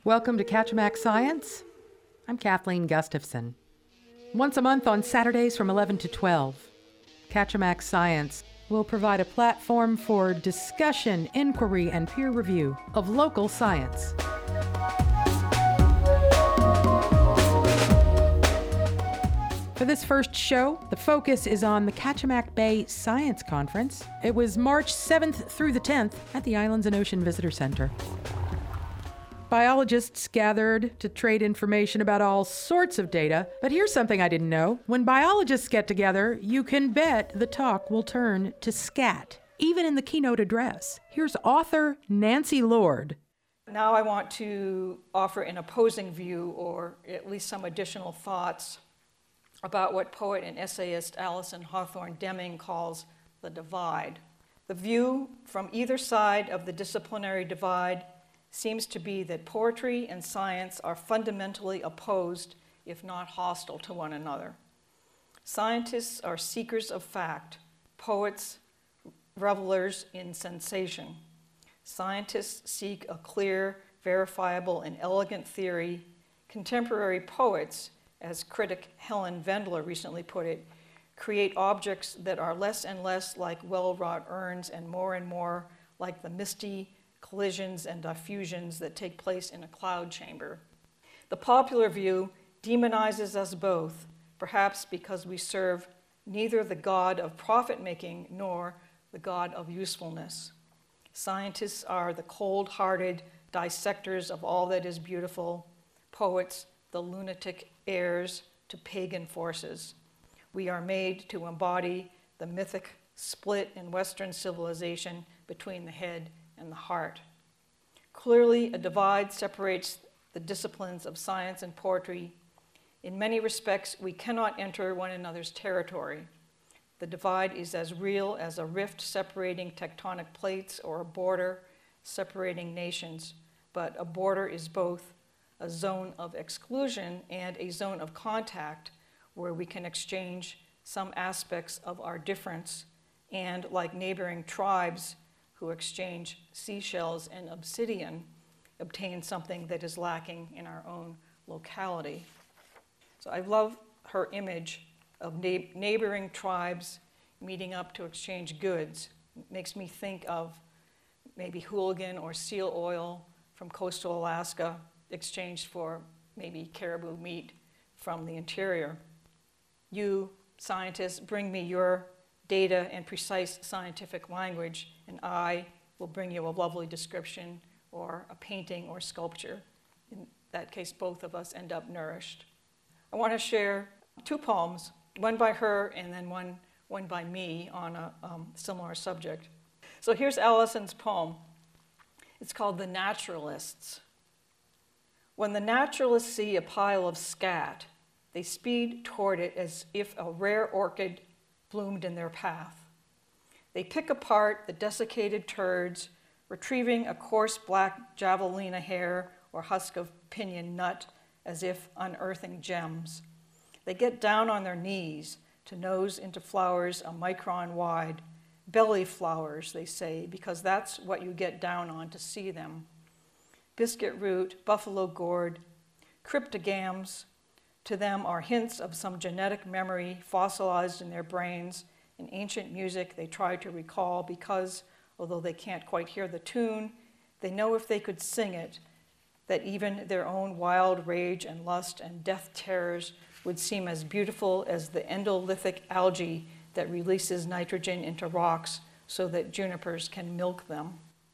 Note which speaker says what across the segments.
Speaker 1: Welcome to Kachemak Science. I'm Kathleen Gustafson. Once a month on Saturdays from 11 to 12, Kachemak Science will provide a platform for discussion, inquiry, and peer review of local science. For this first show, the focus is on the Kachemak Bay Science Conference. It was March 7th through the 10th at the Islands and Ocean Visitor Center. Biologists gathered to trade information about all sorts of data, but here's something I didn't know. When biologists get together, you can bet the talk will turn to scat, even in the keynote address. Here's author Nancy Lord.
Speaker 2: Now I want to offer an opposing view, or at least some additional thoughts, about what poet and essayist Alison Hawthorne Deming calls the divide. The view from either side of the disciplinary divide seems to be that poetry and science are fundamentally opposed, if not hostile, to one another. Scientists are seekers of fact, poets revelers in sensation. Scientists seek a clear, verifiable, and elegant theory. Contemporary poets, as critic Helen Vendler recently put it, create objects that are less and less like well-wrought urns and more like the misty collisions and diffusions that take place in a cloud chamber. The popular view demonizes us both, perhaps because we serve neither the god of profit-making nor the god of usefulness. Scientists are the cold-hearted dissectors of all that is beautiful, poets the lunatic heirs to pagan forces. We are made to embody the mythic split in Western civilization between the head and the heart. Clearly, a divide separates the disciplines of science and poetry. In many respects, we cannot enter one another's territory. The divide is as real as a rift separating tectonic plates or a border separating nations, but a border is both a zone of exclusion and a zone of contact where we can exchange some aspects of our difference and, like neighboring tribes who exchange seashells and obsidian, obtain something that is lacking in our own locality. So I love her image of neighboring tribes meeting up to exchange goods. It makes me think of maybe hooligan or seal oil from coastal Alaska exchanged for maybe caribou meat from the interior. You, scientists, bring me your data and precise scientific language, and I will bring you a lovely description or a painting or sculpture. In that case, both of us end up nourished. I want to share two poems, one by her and then one by me on a similar subject. So here's Alison's poem. It's called The Naturalists. When the naturalists see a pile of scat, they speed toward it as if a rare orchid bloomed in their path. They pick apart the desiccated turds, retrieving a coarse black javelina hair or husk of pinyon nut as if unearthing gems. They get down on their knees to nose into flowers a micron wide, belly flowers, they say, because that's what you get down on to see them. Biscuit root, buffalo gourd, cryptogams, to them are hints of some genetic memory fossilized in their brains, in ancient music they try to recall because, although they can't quite hear the tune, they know if they could sing it, that even their own wild rage and lust and death terrors would seem as beautiful as the endolithic algae that releases nitrogen into rocks so that junipers can milk them.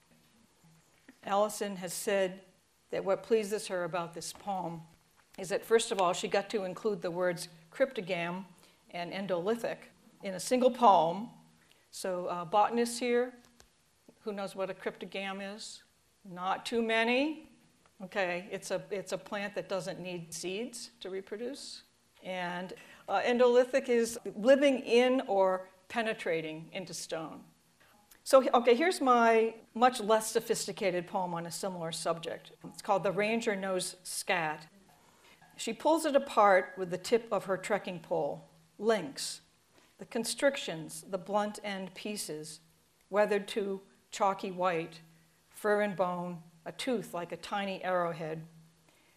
Speaker 2: Alison has said that what pleases her about this poem is that, first of all, she got to include the words cryptogam and endolithic in a single poem. So botanists here, who knows what a cryptogam is? Not too many. Okay, it's a plant that doesn't need seeds to reproduce. And endolithic is living in or penetrating into stone. So, okay, here's my much less sophisticated poem on a similar subject. It's called The Ranger Knows Scat. She pulls it apart with the tip of her trekking pole. Links, the constrictions, the blunt end pieces, weathered to chalky white, fur and bone, a tooth like a tiny arrowhead,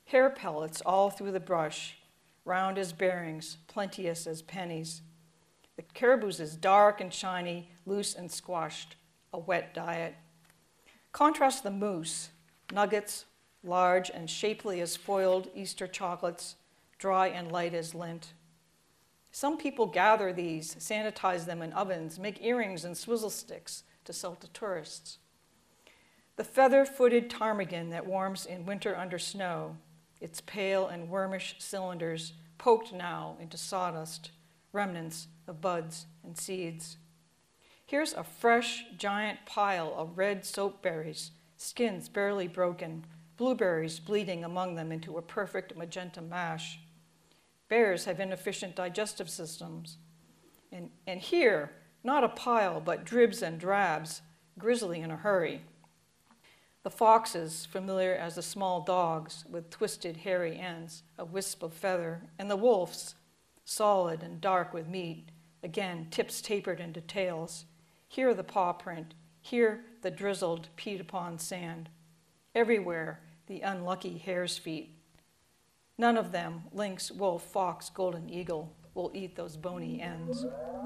Speaker 2: Hair pellets all through the brush, round as bearings, plenteous as pennies. The caribou's is dark and shiny, loose and squashed, a wet diet. Contrast the moose, nuggets, large and shapely as foiled Easter chocolates, dry and light as lint. Some people gather these, sanitize them in ovens, make earrings and swizzle sticks to sell to tourists. The feather-footed ptarmigan that warms in winter under snow, its pale and wormish cylinders poked now into sawdust, remnants of buds and seeds. Here's a fresh, giant pile of red soapberries, skins barely broken, blueberries bleeding among them into a perfect magenta mash. Bears have inefficient digestive systems. And here, not a pile, but dribs and drabs, grizzly in a hurry. The foxes, familiar as the small dogs with twisted hairy ends, a wisp of feather, and the wolves, solid and dark with meat, again, tips tapered into tails. Here the paw print, here the drizzled, peat-upon sand. Everywhere, the unlucky hare's feet. None of them, lynx, wolf, fox, golden eagle, will eat those bony ends.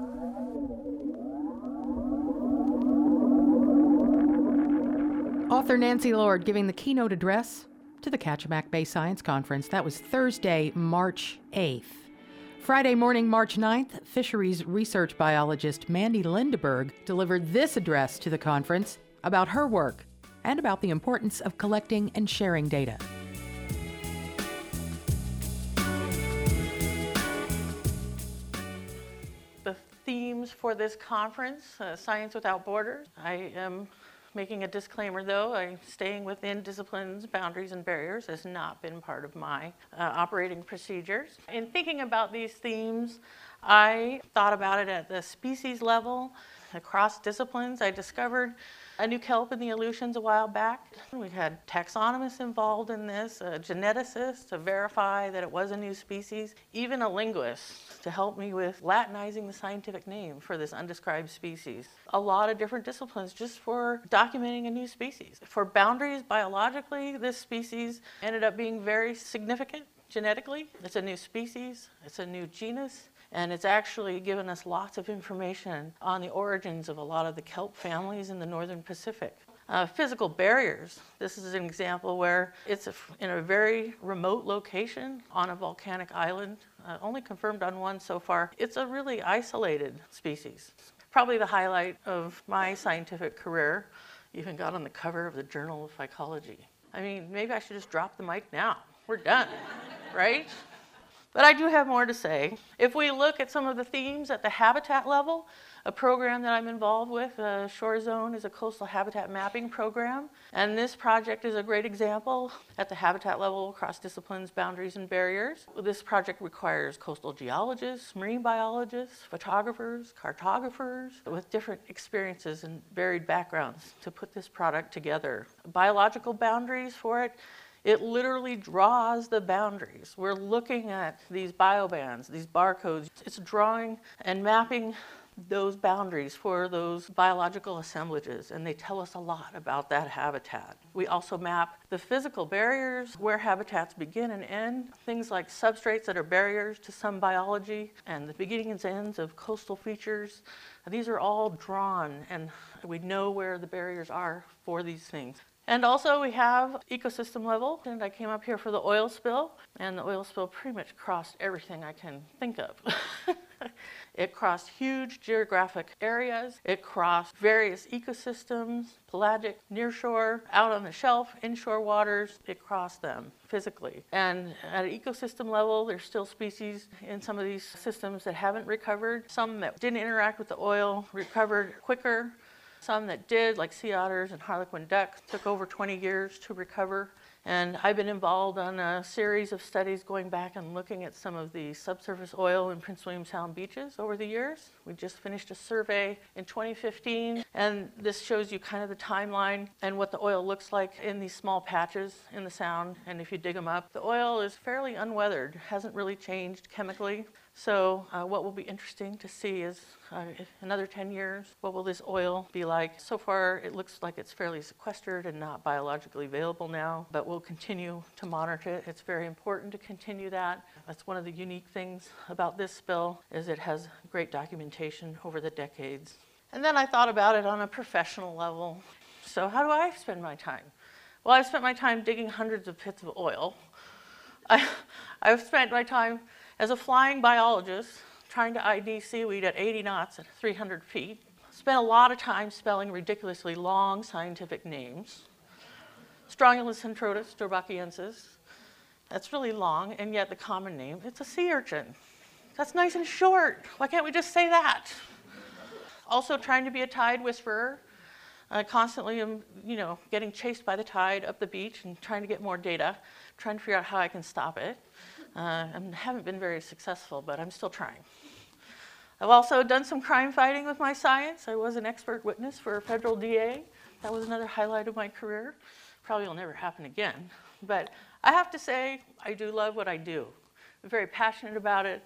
Speaker 1: Author Nancy Lord giving the keynote address to the Kachemak Bay Science Conference. That was Thursday, March 8th. Friday morning, March 9th, fisheries research biologist Mandy Lindeberg delivered this address to the conference about her work and about the importance of collecting and sharing data.
Speaker 3: The themes for this conference, Science Without Borders. I am making a disclaimer though, staying within disciplines, boundaries, and barriers has not been part of my operating procedures. In thinking about these themes, I thought about it at the species level, across disciplines. I discovered a new kelp in the Aleutians a while back. We had taxonomists involved in this, a geneticist to verify that it was a new species, even a linguist to help me with Latinizing the scientific name for this undescribed species. A lot of different disciplines just for documenting a new species. For boundaries, biologically, this species ended up being very significant genetically. It's a new species, it's a new genus, and it's actually given us lots of information on the origins of a lot of the kelp families in the northern Pacific. Physical barriers. This is an example where it's in a very remote location on a volcanic island, only confirmed on one so far. It's a really isolated species. Probably the highlight of my scientific career, even got on the cover of the Journal of Phycology. I mean, maybe I should just drop the mic now. We're done, right? But I do have more to say. If we look at some of the themes at the habitat level, a program that I'm involved with, Shore Zone, is a coastal habitat mapping program. And this project is a great example at the habitat level across disciplines, boundaries, and barriers. This project requires coastal geologists, marine biologists, photographers, cartographers with different experiences and varied backgrounds to put this product together. Biological boundaries for it. It literally draws the boundaries. We're looking at these biobands, these barcodes. It's drawing and mapping those boundaries for those biological assemblages, and they tell us a lot about that habitat. We also map the physical barriers, where habitats begin and end, things like substrates that are barriers to some biology, and the beginnings and ends of coastal features. These are all drawn, and we know where the barriers are for these things. And also we have ecosystem level, and I came up here for the oil spill, and the oil spill pretty much crossed everything I can think of. It crossed huge geographic areas. It crossed various ecosystems, pelagic, nearshore, out on the shelf, inshore waters. It crossed them physically. And at an ecosystem level, there's still species in some of these systems that haven't recovered. Some that didn't interact with the oil recovered quicker. Some that did, like sea otters and harlequin duck, took over 20 years to recover. And I've been involved on a series of studies going back and looking at some of the subsurface oil in Prince William Sound beaches over the years. We just finished a survey in 2015, and this shows you kind of the timeline and what the oil looks like in these small patches in the Sound. And if you dig them up, the oil is fairly unweathered, hasn't really changed chemically. So what will be interesting to see is another 10 years, what will this oil be like? So far, it looks like it's fairly sequestered and not biologically available now, but we'll continue to monitor it. It's very important to continue that. That's one of the unique things about this spill, is it has great documentation over the decades. And then I thought about it on a professional level. So how do I spend my time? Well, I've spent my time digging hundreds of pits of oil. I've spent my time as a flying biologist trying to ID seaweed at 80 knots at 300 feet. Spent a lot of time spelling ridiculously long scientific names. Strongylus centrotus strobacchiensis. That's really long, and yet the common name, it's a sea urchin. That's nice and short. Why can't we just say that? Also trying to be a tide whisperer. I constantly am, getting chased by the tide up the beach and trying to get more data, trying to figure out how I can stop it. I haven't been very successful, but I'm still trying. I've also done some crime fighting with my science. I was an expert witness for a federal DA. That was another highlight of my career. Probably will never happen again. But I have to say, I do love what I do. I'm very passionate about it.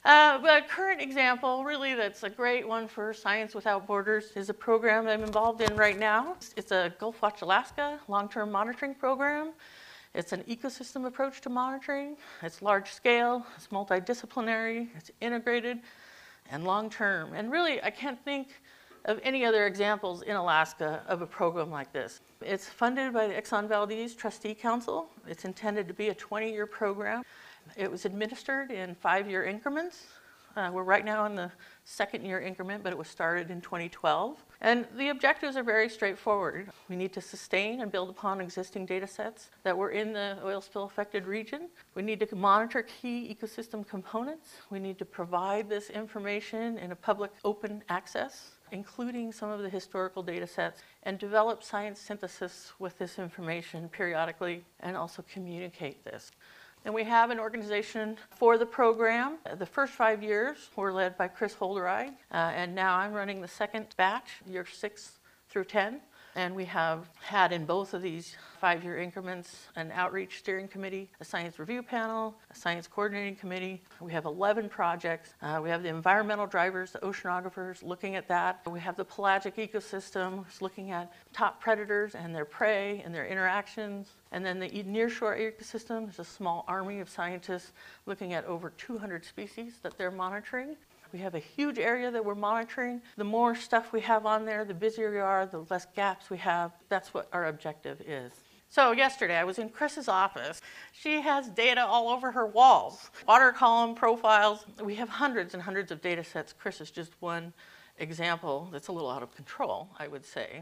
Speaker 3: But a current example, really, that's a great one for Science Without Borders is a program that I'm involved in right now. It's a Gulf Watch Alaska long-term monitoring program. It's an ecosystem approach to monitoring. It's large scale, it's multidisciplinary, it's integrated, and long-term. And really, I can't think of any other examples in Alaska of a program like this. It's funded by the Exxon Valdez Trustee Council. It's intended to be a 20-year program. It was administered in 5-year increments. We're right now in the second-year increment, but it was started in 2012. And the objectives are very straightforward. We need to sustain and build upon existing data sets that were in the oil spill affected region. We need to monitor key ecosystem components. We need to provide this information in a public open access, including some of the historical data sets, and develop science synthesis with this information periodically, and also communicate this. And we have an organization for the program. The first 5 years were led by Chris Holderide, and now I'm running the second batch, year 6 through 10. And we have had in both of these 5-year increments an outreach steering committee, a science review panel, a science coordinating committee. We have 11 projects. We have the environmental drivers, the oceanographers looking at that. We have the pelagic ecosystem looking at top predators and their prey and their interactions. And then the nearshore ecosystem, there's a small army of scientists looking at over 200 species that they're monitoring. We have a huge area that we're monitoring. The more stuff we have on there, the busier we are, the less gaps we have. That's what our objective is. So yesterday I was in Chris's office. She has data all over her walls, water column profiles. We have hundreds and hundreds of data sets. Chris is just one example that's a little out of control, I would say.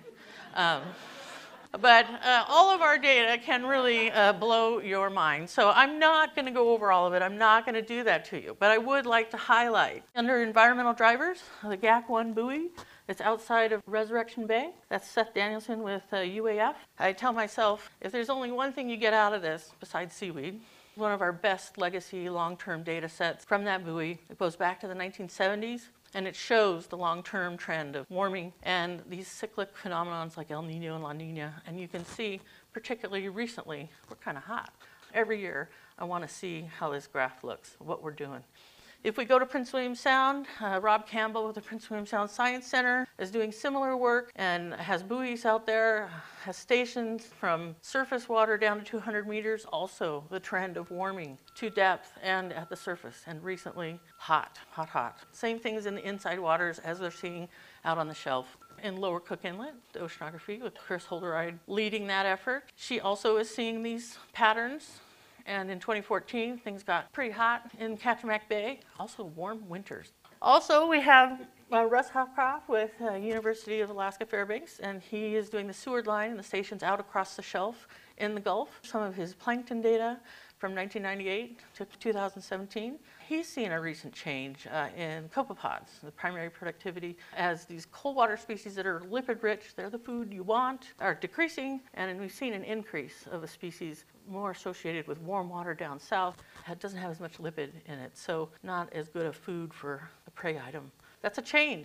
Speaker 3: But all of our data can really blow your mind. So I'm not going to go over all of it. I'm not going to do that to you. But I would like to highlight, under environmental drivers, the GAC-1 buoy that's outside of Resurrection Bay. That's Seth Danielson with UAF. I tell myself, if there's only one thing you get out of this, besides seaweed, one of our best legacy long-term data sets from that buoy, it goes back to the 1970s. And it shows the long-term trend of warming and these cyclic phenomena like El Nino and La Nina. And you can see, particularly recently, we're kind of hot. Every year, I want to see how this graph looks, what we're doing. If we go to Prince William Sound, Rob Campbell with the Prince William Sound Science Center is doing similar work and has buoys out there, has stations from surface water down to 200 meters, also the trend of warming to depth and at the surface, and recently hot, hot, hot. Same things in the inside waters as they're seeing out on the shelf. In Lower Cook Inlet, the oceanography with Chris Holderide leading that effort. She also is seeing these patterns. And in 2014, things got pretty hot in Kachemak Bay, also warm winters. Also, we have Russ Hopcroft with University of Alaska Fairbanks, and he is doing the Seward line and the stations out across the shelf in the Gulf. Some of his plankton data from 1998 to 2017. He's seen a recent change in copepods, the primary productivity, as these cold water species that are lipid rich, they're the food you want, are decreasing, and we've seen an increase of a species more associated with warm water down south. It doesn't have as much lipid in it, so not as good a food for a prey item. That's a change.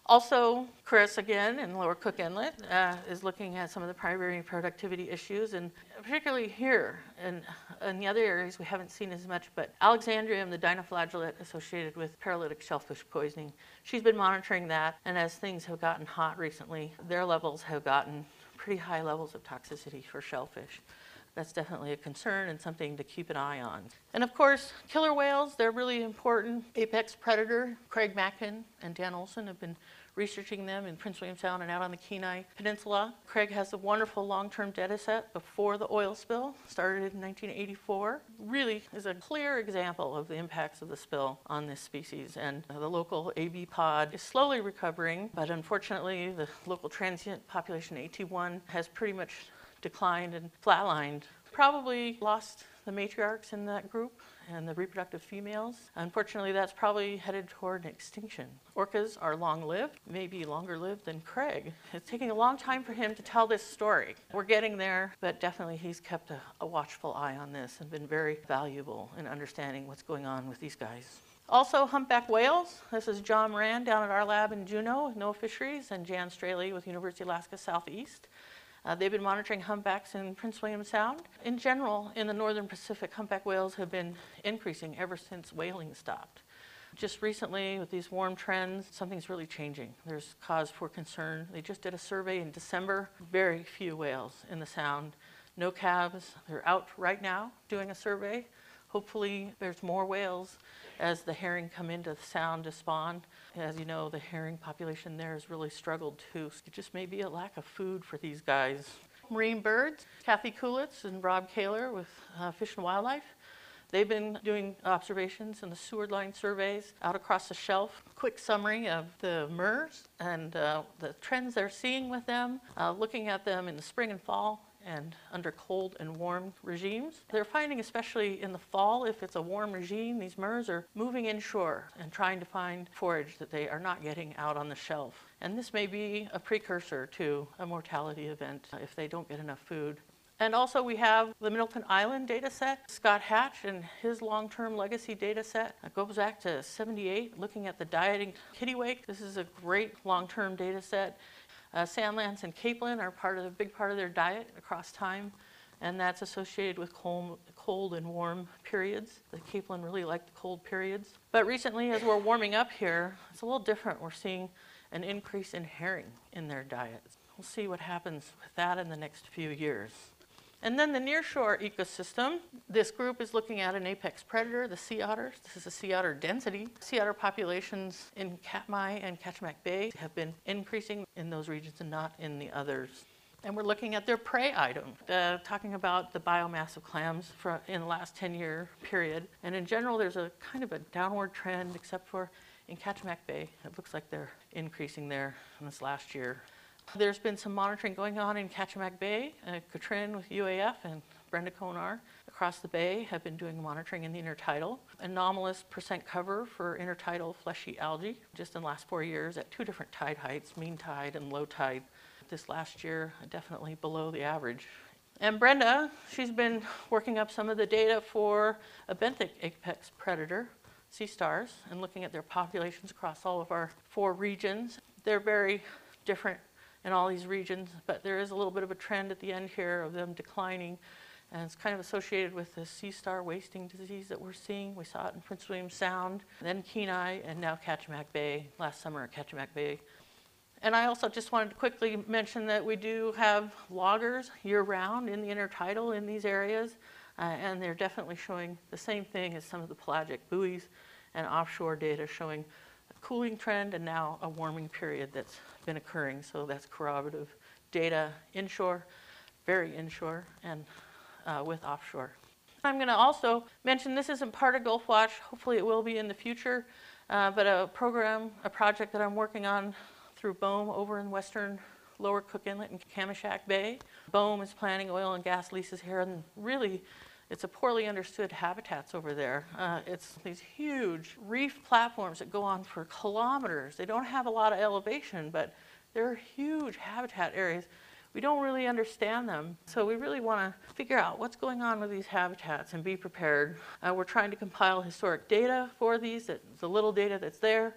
Speaker 3: Also, Chris, again, in Lower Cook Inlet, is looking at some of the primary productivity issues, and particularly here, and in the other areas we haven't seen as much, but Alexandrium, the dinoflagellate associated with paralytic shellfish poisoning, she's been monitoring that, and as things have gotten hot recently, their levels have gotten pretty high levels of toxicity for shellfish. That's definitely a concern and something to keep an eye on. And of course, killer whales, they're really important. Apex predator, Craig Mackin and Dan Olson have been researching them in Prince William Sound and out on the Kenai Peninsula. Craig has a wonderful long-term data set before the oil spill, started in 1984. Really is a clear example of the impacts of the spill on this species. And the local AB pod is slowly recovering, but unfortunately the local transient population, AT1, has pretty much declined and flatlined. Probably lost the matriarchs in that group and the reproductive females. Unfortunately, that's probably headed toward an extinction. Orcas are long-lived, maybe longer-lived than Craig. It's taking a long time for him to tell this story. We're getting there, but definitely he's kept a watchful eye on this and been very valuable in understanding what's going on with these guys. Also, humpback whales. This is John Moran down at our lab in Juneau with NOAA Fisheries, and Jan Straley with University of Alaska Southeast. They've been monitoring humpbacks in Prince William Sound. In general, in the northern Pacific, humpback whales have been increasing ever since whaling stopped. Just recently, with these warm trends, something's really changing. There's cause for concern. They just did a survey in December. Very few whales in the Sound. No calves. They're out right now doing a survey. Hopefully, there's more whales as the herring come into the Sound to spawn. As you know, the herring population there has really struggled too. It just may be a lack of food for these guys. Marine birds, Kathy Kulitz and Rob Kaler with Fish and Wildlife. They've been doing observations in the Seward Line surveys out across the shelf. Quick summary of the MERS and the trends they're seeing with them, looking at them in the spring and fall and under cold and warm regimes. They're finding, especially in the fall, if it's a warm regime, these MERS are moving inshore and trying to find forage that they are not getting out on the shelf. And this may be a precursor to a mortality event if they don't get enough food. And also we have the Middleton Island data set. Scott Hatch and his long-term legacy data set goes back to '78, looking at the dieting kittiwake. This is a great long-term data set. Sandlance and capelin are a big part of their diet across time, and that's associated with cold and warm periods. The capelin really like the cold periods. But recently, as we're warming up here, it's a little different. We're seeing an increase in herring in their diets. We'll see what happens with that in the next few years. And then the nearshore ecosystem, this group is looking at an apex predator, the sea otters. This is a sea otter density. Sea otter populations in Katmai and Kachemak Bay have been increasing in those regions and not in the others. And we're looking at their prey item, talking about the biomass of clams in the last 10-year period. And in general, there's a kind of a downward trend, except for in Kachemak Bay. It looks like they're increasing there in this last year. There's been some monitoring going on in Kachemak Bay. Katrin with UAF and Brenda Konar across the bay have been doing monitoring in the intertidal. Anomalous percent cover for intertidal fleshy algae just in the last 4 years at 2 different tide heights, mean tide and low tide. This last year, definitely below the average. And Brenda, she's been working up some of the data for a benthic apex predator, sea stars, and looking at their populations across all of our 4 regions. They're very different in all these regions, but there is a little bit of a trend at the end here of them declining, and it's kind of associated with the sea star wasting disease that we're seeing. We saw it in Prince William Sound, then Kenai, and now Kachemak Bay, last summer at Kachemak Bay. And I also just wanted to quickly mention that we do have loggers year-round in the intertidal in these areas, and they're definitely showing the same thing as some of the pelagic buoys and offshore data showing a cooling trend and now a warming period that's been occurring. So that's corroborative data inshore, very inshore, and with offshore. I'm going to also mention this isn't part of Gulf Watch. Hopefully it will be in the future, but a project that I'm working on through BOEM over in western Lower Cook Inlet and Kamashack Bay. BOEM is planning oil and gas leases here, and really it's a poorly understood habitats over there. It's these huge reef platforms that go on for kilometers. They don't have a lot of elevation, but they're huge habitat areas. We don't really understand them, so we really want to figure out what's going on with these habitats and be prepared. We're trying to compile historic data for these, the little data that's there,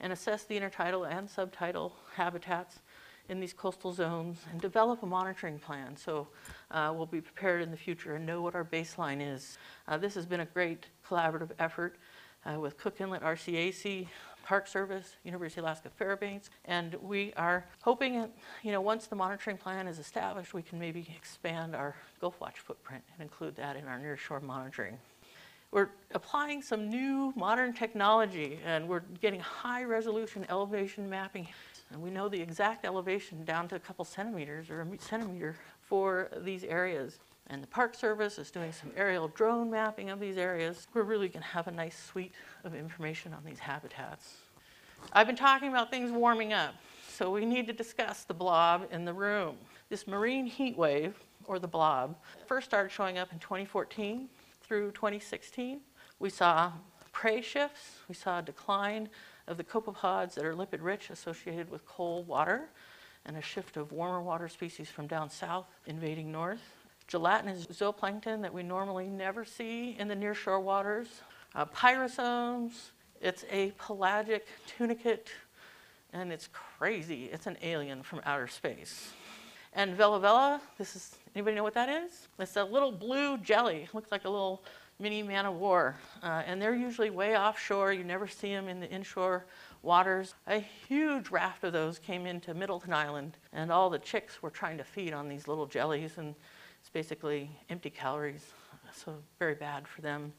Speaker 3: and assess the intertidal and subtidal habitats in these coastal zones and develop a monitoring plan so we'll be prepared in the future and know what our baseline is. This has been a great collaborative effort with Cook Inlet RCAC, Park Service, University of Alaska Fairbanks, and we are hoping that, once the monitoring plan is established, we can maybe expand our Gulf Watch footprint and include that in our nearshore monitoring. We're applying some new modern technology, and we're getting high resolution elevation mapping. And we know the exact elevation down to a couple centimeters or a centimeter for these areas. And the Park Service is doing some aerial drone mapping of these areas. We're really going to have a nice suite of information on these habitats. I've been talking about things warming up, so we need to discuss the blob in the room. This marine heat wave, or the blob, first started showing up in 2014 through 2016. We saw prey shifts. We saw a decline of the copepods that are lipid rich associated with cold water, and a shift of warmer water species from down south invading north. Gelatinous zooplankton that we normally never see in the nearshore waters. Pyrosomes, it's a pelagic tunicate, and it's crazy. It's an alien from outer space. And Vela Vela, anybody know what that is? It's a little blue jelly. It looks like a little mini man of war. And they're usually way offshore. You never see them in the inshore waters. A huge raft of those came into Middleton Island, and all the chicks were trying to feed on these little jellies, and it's basically empty calories, so very bad for them.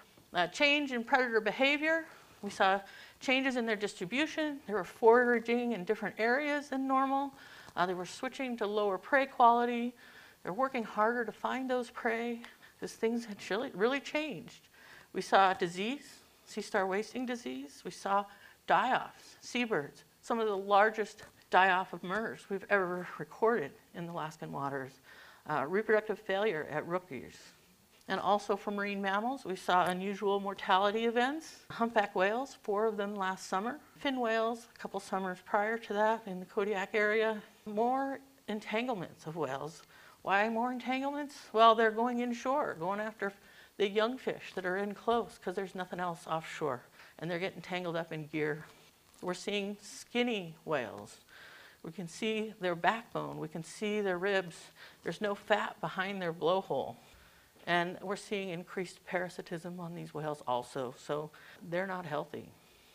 Speaker 3: Change in predator behavior. We saw changes in their distribution. They were foraging in different areas than normal. They were switching to lower prey quality. They're working harder to find those prey. These things had really changed. We saw disease, sea star wasting disease. We saw die-offs, seabirds, some of the largest die-off of MERS we've ever recorded in the Alaskan waters. Reproductive failure at rookies. And also for marine mammals, we saw unusual mortality events. Humpback whales, 4 of them last summer. Fin whales, a couple summers prior to that in the Kodiak area. More entanglements of whales. Why more entanglements? Well, they're going inshore, going after the young fish that are in close because there's nothing else offshore. And they're getting tangled up in gear. We're seeing skinny whales. We can see their backbone. We can see their ribs. There's no fat behind their blowhole. And we're seeing increased parasitism on these whales also, so they're not healthy.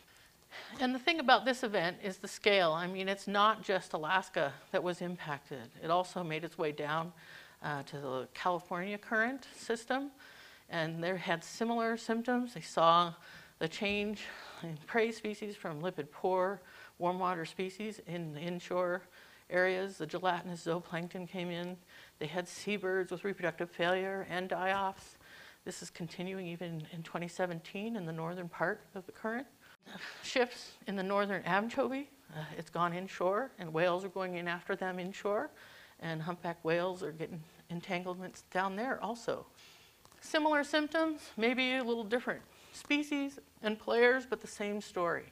Speaker 3: And the thing about this event is the scale. I mean, it's not just Alaska that was impacted. It also made its way down to the California current system, and they had similar symptoms. They saw the change in prey species from lipid poor warm water species in the inshore areas. The gelatinous zooplankton came in. They had seabirds with reproductive failure and die-offs. This is continuing even in 2017 in the northern part of the current. Shifts in the northern anchovy. It's gone inshore, and whales are going in after them inshore, and humpback whales are getting entanglements down there also. Similar symptoms, maybe a little different species and players, but the same story.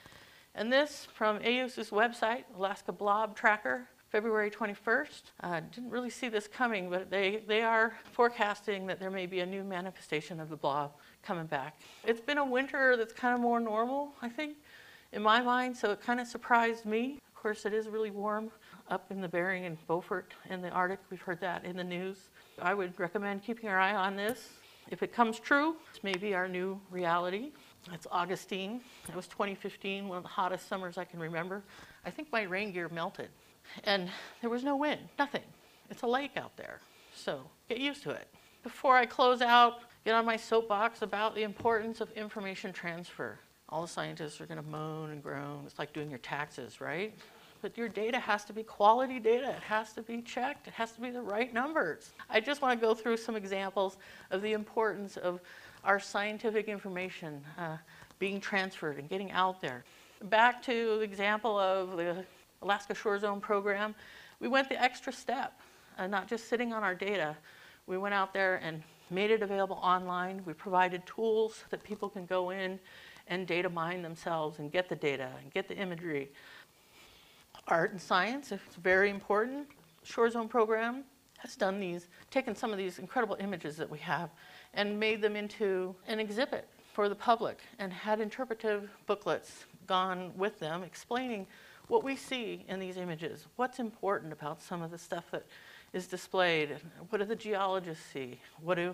Speaker 3: And this from AUS's website, Alaska Blob Tracker, February 21st. Didn't really see this coming, but they are forecasting that there may be a new manifestation of the blob coming back. It's been a winter that's kind of more normal, I think, in my mind, so it kind of surprised me. Of course, it is really warm up in the Bering and Beaufort in the Arctic. We've heard that in the news. I would recommend keeping our eye on this. If it comes true, this may be our new reality. It's Augustine. It was 2015, one of the hottest summers I can remember. I think my rain gear melted. And there was no wind, nothing. It's a lake out there, so get used to it. Before I close out, get on my soapbox about the importance of information transfer. All the scientists are going to moan and groan. It's like doing your taxes, right? But your data has to be quality data. It has to be checked. It has to be the right numbers. I just want to go through some examples of the importance of our scientific information being transferred and getting out there. Back to the example of the Alaska Shore Zone program, we went the extra step, not just sitting on our data. We went out there and made it available online. We provided tools that people can go in and data mine themselves and get the data and get the imagery. Art and science, it's very important. Shore Zone program has done these, taken some of these incredible images that we have and made them into an exhibit for the public and had interpretive booklets gone with them explaining what we see in these images, what's important about some of the stuff that is displayed, what do the geologists see, what do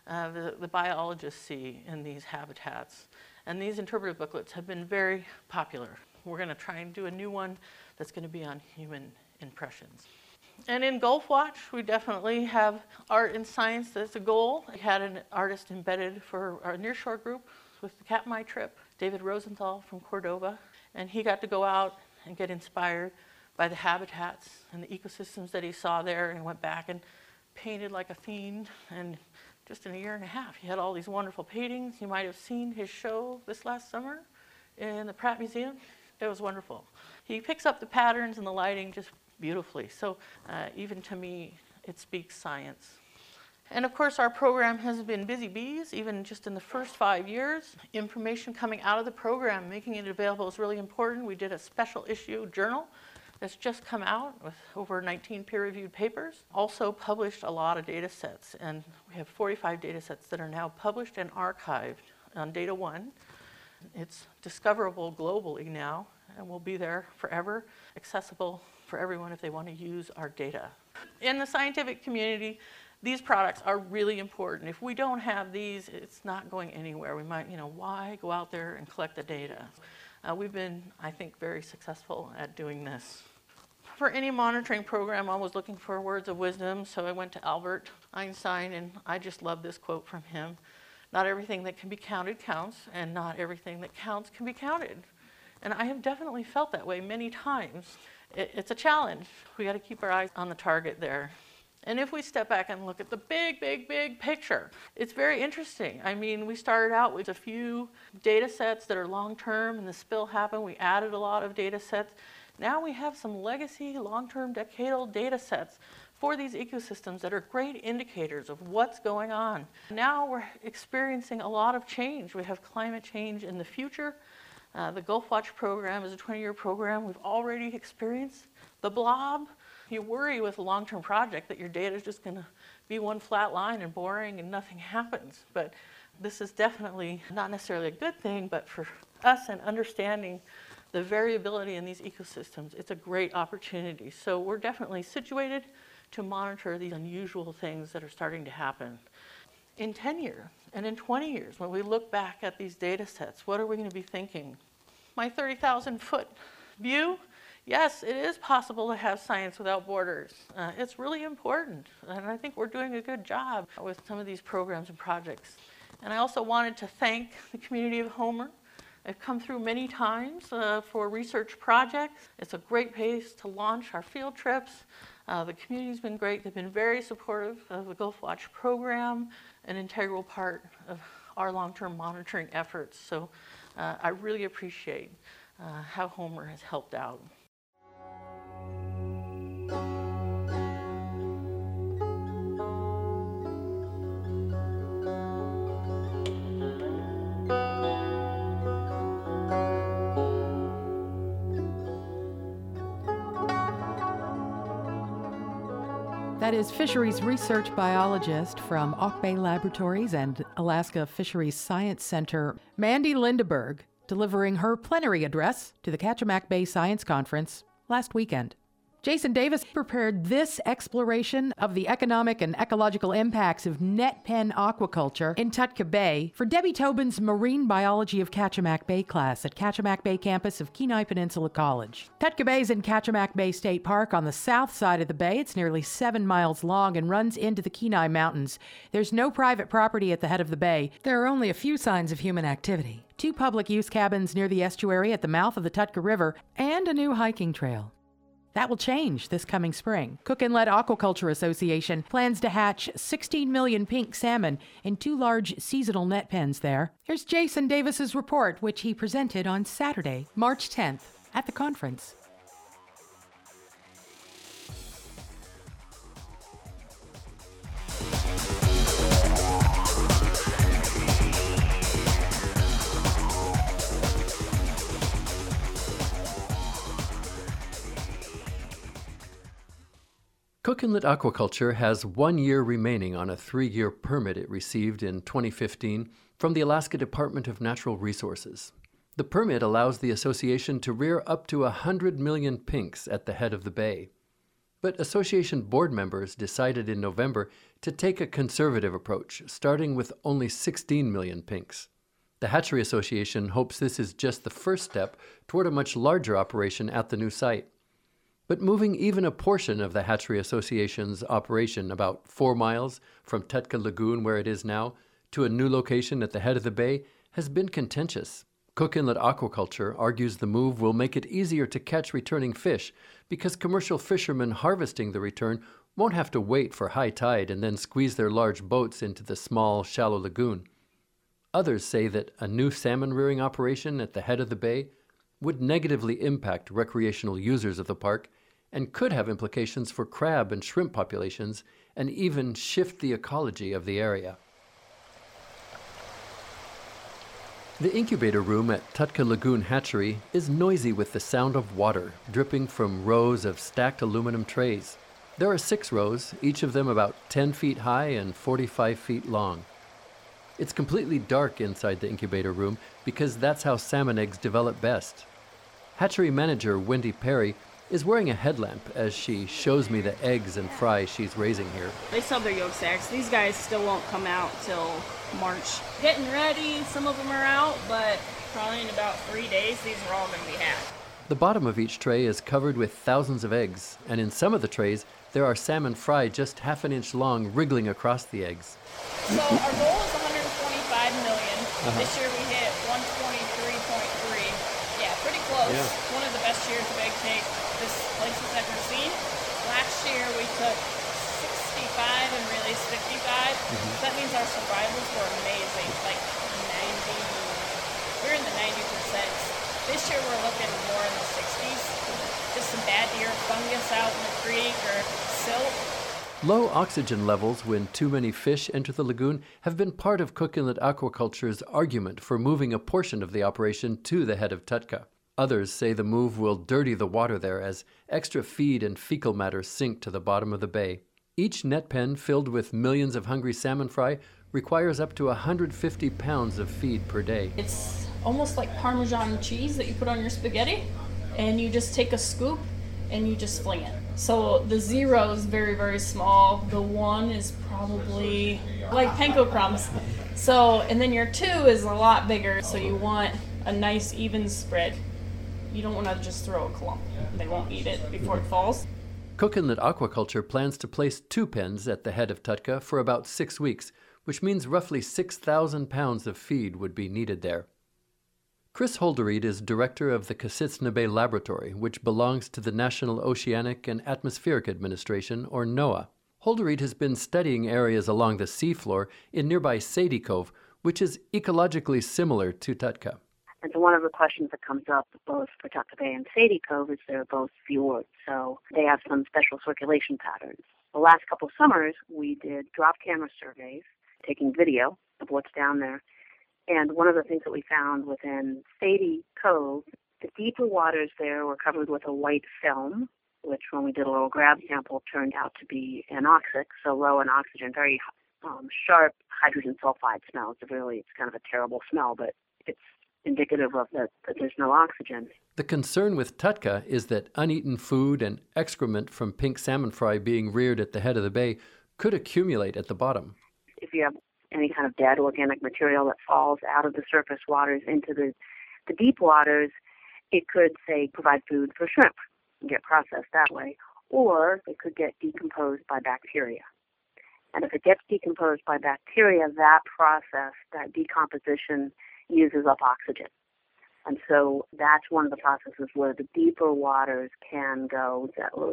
Speaker 3: the biologists see in these habitats. And these interpretive booklets have been very popular. We're going to try and do a new one that's going to be on human impressions. And in Gulf Watch, we definitely have art and science that's a goal. We had an artist embedded for our nearshore group with the Katmai trip, David Rosenthal from Cordova, and he got to go out and get inspired by the habitats and the ecosystems that he saw there, and went back and painted like a fiend. And just in a year and a half, he had all these wonderful paintings. You might have seen his show this last summer in the Pratt Museum. It was wonderful. He picks up the patterns and the lighting just beautifully. So even to me, it speaks science. And of course, our program has been busy bees, even just in the first 5 years. Information coming out of the program, making it available is really important. We did a special issue journal that's just come out with over 19 peer-reviewed papers. Also published a lot of data sets, and we have 45 data sets that are now published and archived on Data One. It's discoverable globally now, and will be there forever, accessible for everyone if they want to use our data. In the scientific community, these products are really important. If we don't have these, it's not going anywhere. We might, why go out there and collect the data? We've been, I think, very successful at doing this. For any monitoring program, I was looking for words of wisdom, so I went to Albert Einstein, and I just love this quote from him. Not everything that can be counted counts, and not everything that counts can be counted. And I have definitely felt that way many times. It's a challenge. We got to keep our eyes on the target there. And if we step back and look at the big, big, big picture, it's very interesting. I mean, we started out with a few data sets that are long-term, and the spill happened. We added a lot of data sets. Now we have some legacy, long-term, decadal data sets for these ecosystems that are great indicators of what's going on. Now we're experiencing a lot of change. We have climate change in the future. The Gulf Watch program is a 20-year program. We've already experienced the blob. You worry with a long-term project that your data is just going to be one flat line and boring and nothing happens. But this is definitely not necessarily a good thing, but for us and understanding the variability in these ecosystems, it's a great opportunity. So we're definitely situated to monitor these unusual things that are starting to happen. In 10 years and in 20 years, when we look back at these data sets, what are we going to be thinking? My 30,000-foot view, yes, it is possible to have science without borders. It's really important, and I think we're doing a good job with some of these programs and projects. And I also wanted to thank the community of Homer. I've come through many times for research projects. It's a great place to launch our field trips. The community's been great. They've been very supportive of the Gulf Watch program, an integral part of our long-term monitoring efforts. So I really appreciate how Homer has helped out.
Speaker 1: That is fisheries research biologist from Auk Bay Laboratories and Alaska Fisheries Science Center, Mandy Lindeberg, delivering her plenary address to the Kachemak Bay Science Conference last weekend. Jason Davis prepared this exploration of the economic and ecological impacts of net pen aquaculture in Tutka Bay for Debbie Tobin's Marine Biology of Kachemak Bay class at Kachemak Bay campus of Kenai Peninsula College. Tutka Bay is in Kachemak Bay State Park on the south side of the bay. It's nearly 7 miles long and runs into the Kenai Mountains. There's no private property at the head of the bay. There are only a few signs of human activity. 2 public use cabins near the estuary at the mouth of the Tutka River, and a new hiking trail. That will change this coming spring. Cook Inlet Aquaculture Association plans to hatch 16 million pink salmon in 2 large seasonal net pens there. Here's Jason Davis's report, which he presented on Saturday, March 10th, at the conference.
Speaker 4: Cook Inlet Aquaculture has 1 year remaining on a 3-year permit it received in 2015 from the Alaska Department of Natural Resources. The permit allows the association to rear up to 100 million pinks at the head of the bay. But association board members decided in November to take a conservative approach, starting with only 16 million pinks. The Hatchery Association hopes this is just the first step toward a much larger operation at the new site. But moving even a portion of the Hatchery Association's operation, about 4 miles from Tutka Lagoon where it is now, to a new location at the head of the bay, has been contentious. Cook Inlet Aquaculture argues the move will make it easier to catch returning fish because commercial fishermen harvesting the return won't have to wait for high tide and then squeeze their large boats into the small, shallow lagoon. Others say that a new salmon rearing operation at the head of the bay would negatively impact recreational users of the park and could have implications for crab and shrimp populations and even shift the ecology of the area. The incubator room at Tutka Lagoon Hatchery is noisy with the sound of water dripping from rows of stacked aluminum trays. There are 6 rows, each of them about 10 feet high and 45 feet long. It's completely dark inside the incubator room because that's how salmon eggs develop best. Hatchery manager Wendy Perry is wearing a headlamp as she shows me the eggs and fry she's raising here.
Speaker 5: They sell their yolk sacks. These guys still won't come out till March. Getting ready, some of them are out, but probably in about 3 days, these are all going to be hatched.
Speaker 4: The bottom of each tray is covered with thousands of eggs, and in some of the trays, there are salmon fry just half an inch long wriggling across the eggs.
Speaker 5: So our goal is 125 million. This year we hit 123.3. Yeah, pretty close.
Speaker 4: Yeah.
Speaker 5: One of the best years of egg take this place has ever seen. Last year we took 65 and released 55. So that means our survivals were amazing, like 90. We're in the 90%. This year we're looking more in the 60s. Just some bad deer fungus out in the creek or silt.
Speaker 4: Low oxygen levels when too many fish enter the lagoon have been part of Cook Inlet Aquaculture's argument for moving a portion of the operation to the head of Tutka. Others say the move will dirty the water there as extra feed and fecal matter sink to the bottom of the bay. Each net pen filled with millions of hungry salmon fry requires up to 150 pounds of feed per day.
Speaker 5: It's almost like Parmesan cheese that you put on your spaghetti, and you just take a scoop and you just fling it. So the 0 is very, very small. The 1 is probably like panko crumbs. So, and then your 2 is a lot bigger. So you want a nice even spread. You don't want to just throw a clump. They won't eat it before it falls.
Speaker 4: Cook Inlet Aquaculture plans to place 2 pens at the head of Tutka for about 6 weeks, which means roughly 6,000 pounds of feed would be needed there. Chris Holderried is director of the Kositsna Bay Laboratory, which belongs to the National Oceanic and Atmospheric Administration, or NOAA. Holderried has been studying areas along the seafloor in nearby Sadie Cove, which is ecologically similar to Tutka.
Speaker 6: And so one of the questions that comes up both for Tutka Bay and Sadie Cove is they're both fjords, so they have some special circulation patterns. The last couple of summers, we did drop camera surveys, taking video of what's down there. And one of the things that we found within Sadie Cove, the deeper waters there were covered with a white film, which when we did a little grab sample turned out to be anoxic, so low in oxygen, very sharp hydrogen sulfide smell. It's kind of a terrible smell, but it's indicative of that there's no oxygen.
Speaker 4: The concern with Tutka is that uneaten food and excrement from pink salmon fry being reared at the head of the bay could accumulate at the bottom.
Speaker 6: If you have any kind of dead organic material that falls out of the surface waters into the deep waters, it could, say, provide food for shrimp and get processed that way, or it could get decomposed by bacteria. And if it gets decomposed by bacteria, that process, that decomposition, uses up oxygen. And so that's one of the processes where the deeper waters can go,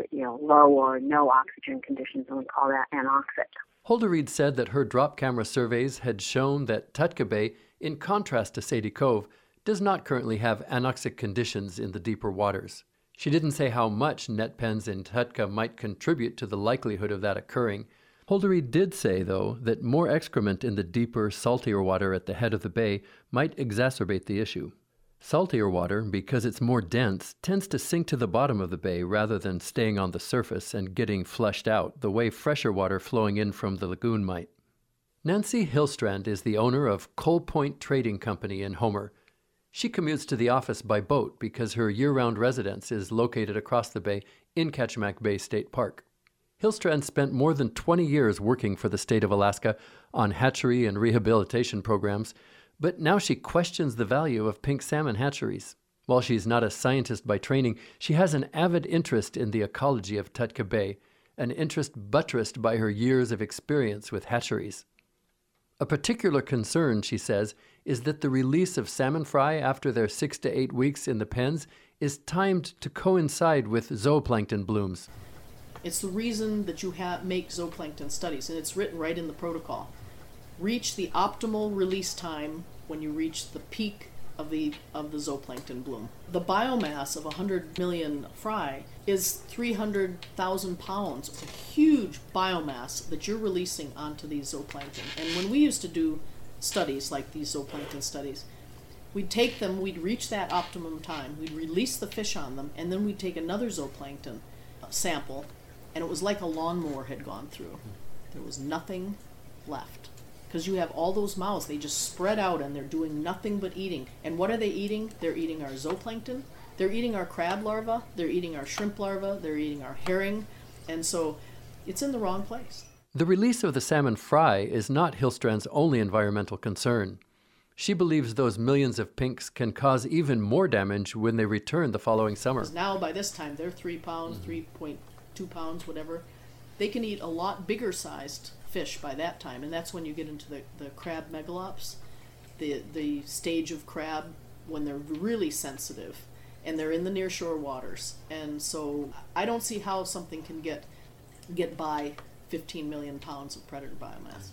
Speaker 6: low or no oxygen conditions, and we call that anoxic.
Speaker 4: Holderried said that her drop camera surveys had shown that Tutka Bay, in contrast to Sadie Cove, does not currently have anoxic conditions in the deeper waters. She didn't say how much net pens in Tutka might contribute to the likelihood of that occurring. Holderried did say, though, that more excrement in the deeper, saltier water at the head of the bay might exacerbate the issue. Saltier water, because it's more dense, tends to sink to the bottom of the bay rather than staying on the surface and getting flushed out the way fresher water flowing in from the lagoon might. Nancy Hillstrand is the owner of Coal Point Trading Company in Homer. She commutes to the office by boat because her year-round residence is located across the bay in Kachemak Bay State Park. Hillstrand spent more than 20 years working for the state of Alaska on hatchery and rehabilitation programs, but now she questions the value of pink salmon hatcheries. While she's not a scientist by training, she has an avid interest in the ecology of Tutka Bay, an interest buttressed by her years of experience with hatcheries. A particular concern, she says, is that the release of salmon fry after their 6 to 8 weeks in the pens is timed to coincide with zooplankton blooms.
Speaker 7: It's the reason that you make zooplankton studies, and it's written right in the protocol. Reach the optimal release time when you reach the peak of the zooplankton bloom. The biomass of 100 million fry is 300,000 pounds. It's a huge biomass that you're releasing onto these zooplankton. And when we used to do studies like these zooplankton studies, we'd take them, we'd reach that optimum time, we'd release the fish on them, and then we'd take another zooplankton sample, and it was like a lawnmower had gone through. There was nothing left. Because you have all those mouths, they just spread out and they're doing nothing but eating. And what are they eating? They're eating our zooplankton, they're eating our crab larvae, they're eating our shrimp larvae, they're eating our herring, and so it's in the wrong place.
Speaker 4: The release of the salmon fry is not Hillstrand's only environmental concern. She believes those millions of pinks can cause even more damage when they return the following summer.
Speaker 7: Because now by this time they're 3 pounds, 3.2 pounds, whatever. They can eat a lot bigger sized fish by that time, and that's when you get into the crab megalops, the stage of crab when they're really sensitive and they're in the nearshore waters. And so I don't see how something can get by 15 million pounds of predator biomass.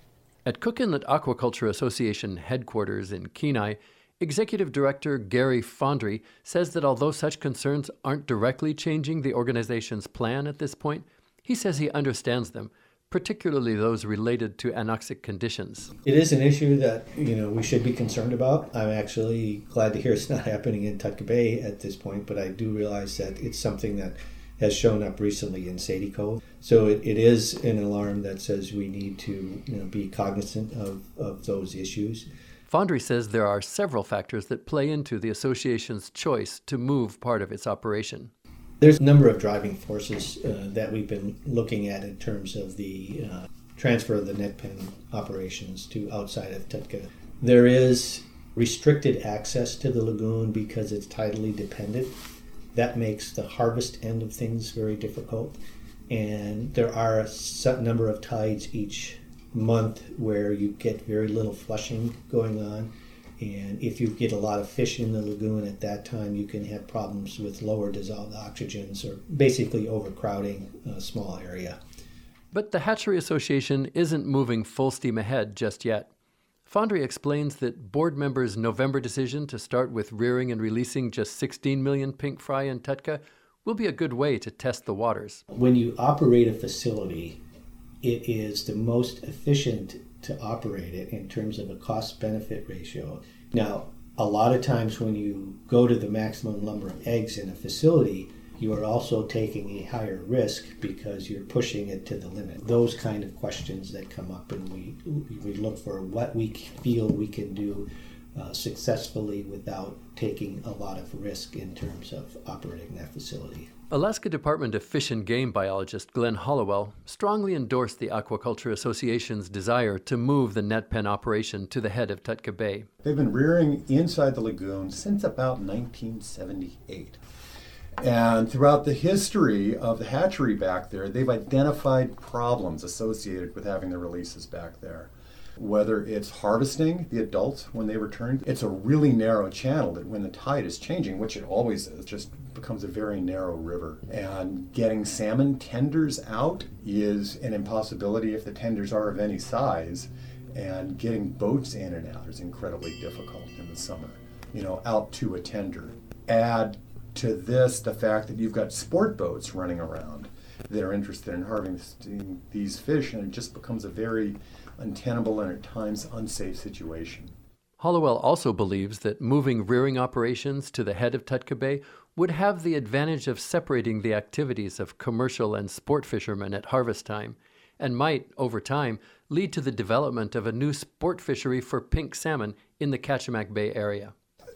Speaker 4: At Cook Inlet Aquaculture Association headquarters in Kenai, Executive Director Gary Fondry says that although such concerns aren't directly changing the organization's plan at this point, he says he understands them, particularly those related to anoxic conditions.
Speaker 8: It is an issue that we should be concerned about. I'm actually glad to hear it's not happening in Tutka Bay at this point, but I do realize that it's something that has shown up recently in Sadie Cove. So it is an alarm that says we need to be cognizant of those issues.
Speaker 4: Fondry says there are several factors that play into the association's choice to move part of its operation.
Speaker 8: There's a number of driving forces that we've been looking at in terms of the transfer of the net pen operations to outside of Tutka. There is restricted access to the lagoon because it's tidally dependent. That makes the harvest end of things very difficult. And there are a set number of tides each month where you get very little flushing going on. And if you get a lot of fish in the lagoon at that time, you can have problems with lower dissolved oxygens or basically overcrowding a small area.
Speaker 4: But the Hatchery Association isn't moving full steam ahead just yet. Fondry explains that board members' November decision to start with rearing and releasing just 16 million pink fry in Tutka will be a good way to test the waters.
Speaker 8: When you operate a facility, it is the most efficient to operate it in terms of a cost-benefit ratio. Now, a lot of times when you go to the maximum number of eggs in a facility, you are also taking a higher risk because you're pushing it to the limit. Those kind of questions that come up, and we look for what we feel we can do successfully without taking a lot of risk in terms of operating that facility.
Speaker 4: Alaska Department of Fish and Game biologist Glenn Hollowell strongly endorsed the Aquaculture Association's desire to move the net pen operation to the head of Tutka Bay.
Speaker 9: They've been rearing inside the lagoon since about 1978. And throughout the history of the hatchery back there, they've identified problems associated with having the releases back there. Whether it's harvesting the adults when they return, it's a really narrow channel that when the tide is changing, which it always is, just becomes a very narrow river. And getting salmon tenders out is an impossibility if the tenders are of any size. And getting boats in and out is incredibly difficult in the summer, out to a tender. Add to this the fact that you've got sport boats running around that are interested in harvesting these fish, and it just becomes a very untenable and at times unsafe situation.
Speaker 4: Hollowell also believes that moving rearing operations to the head of Tutka Bay would have the advantage of separating the activities of commercial and sport fishermen at harvest time, and might, over time, lead to the development of a new sport fishery for pink salmon in the Kachemak Bay area.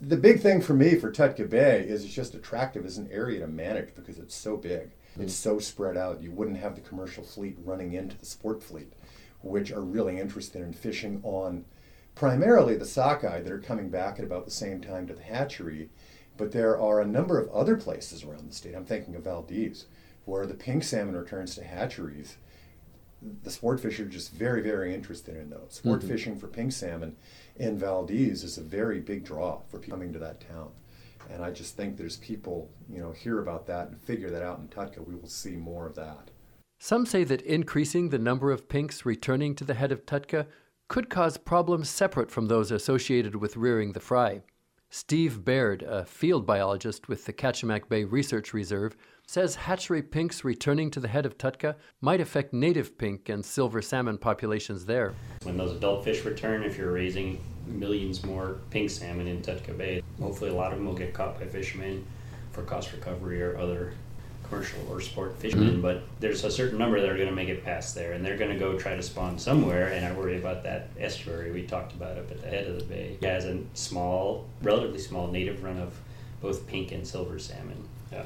Speaker 9: The big thing for me for Tutka Bay is it's just attractive as an area to manage because it's so big. It's so spread out. You wouldn't have the commercial fleet running into the sport fleet, which are really interested in fishing on primarily the sockeye that are coming back at about the same time to the hatchery. But there are a number of other places around the state. I'm thinking of Valdez, where the pink salmon returns to hatcheries. The sport fishers are just very, very interested in those. Sport fishing for pink salmon in Valdez is a very big draw for people coming to that town. And I just think there's people, hear about that and figure that out in Tutka. We will see more of that.
Speaker 4: Some say that increasing the number of pinks returning to the head of Tutka could cause problems separate from those associated with rearing the fry. Steve Baird, a field biologist with the Kachemak Bay Research Reserve, says hatchery pinks returning to the head of Tutka might affect native pink and silver salmon populations there.
Speaker 10: When those adult fish return, if you're raising millions more pink salmon in Tutka Bay, hopefully a lot of them will get caught by fishermen for cost recovery or other commercial or sport fishermen, but there's a certain number that are going to make it past there, and they're going to go try to spawn somewhere, and I worry about that estuary we talked about up at the head of the bay. It has a relatively small native run of both pink and silver salmon,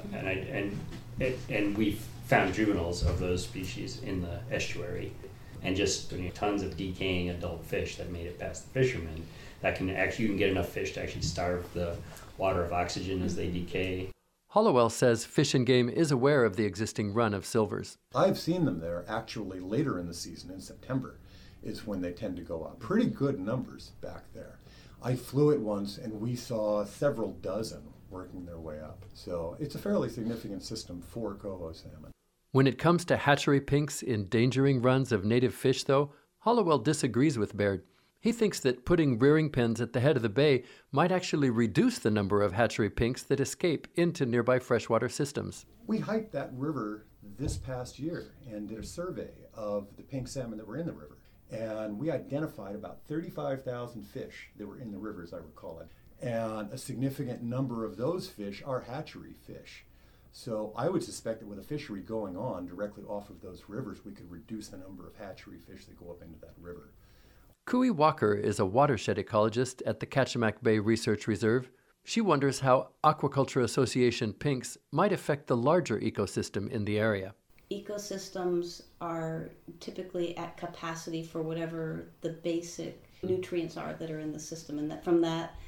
Speaker 10: and we've found juveniles of those species in the estuary, and just tons of decaying adult fish that made it past the fishermen. That can actually, you can get enough fish to actually starve the water of oxygen as they decay.
Speaker 4: Hollowell says Fish and Game is aware of the existing run of silvers.
Speaker 9: I've seen them there actually later in the season, in September, is when they tend to go up. Pretty good numbers back there. I flew it once and we saw several dozen working their way up. So it's a fairly significant system for coho salmon.
Speaker 4: When it comes to hatchery pinks endangering runs of native fish, though, Hollowell disagrees with Baird. He thinks that putting rearing pens at the head of the bay might actually reduce the number of hatchery pinks that escape into nearby freshwater systems.
Speaker 9: We hiked that river this past year and did a survey of the pink salmon that were in the river. And we identified about 35,000 fish that were in the river, as I recall it. And a significant number of those fish are hatchery fish. So I would suspect that with a fishery going on directly off of those rivers, we could reduce the number of hatchery fish that go up into that river.
Speaker 4: Kui Walker is a watershed ecologist at the Kachemak Bay Research Reserve. She wonders how Aquaculture Association pinks might affect the larger ecosystem in the area.
Speaker 11: Ecosystems are typically at capacity for whatever the basic nutrients are that are in the system, and that from that,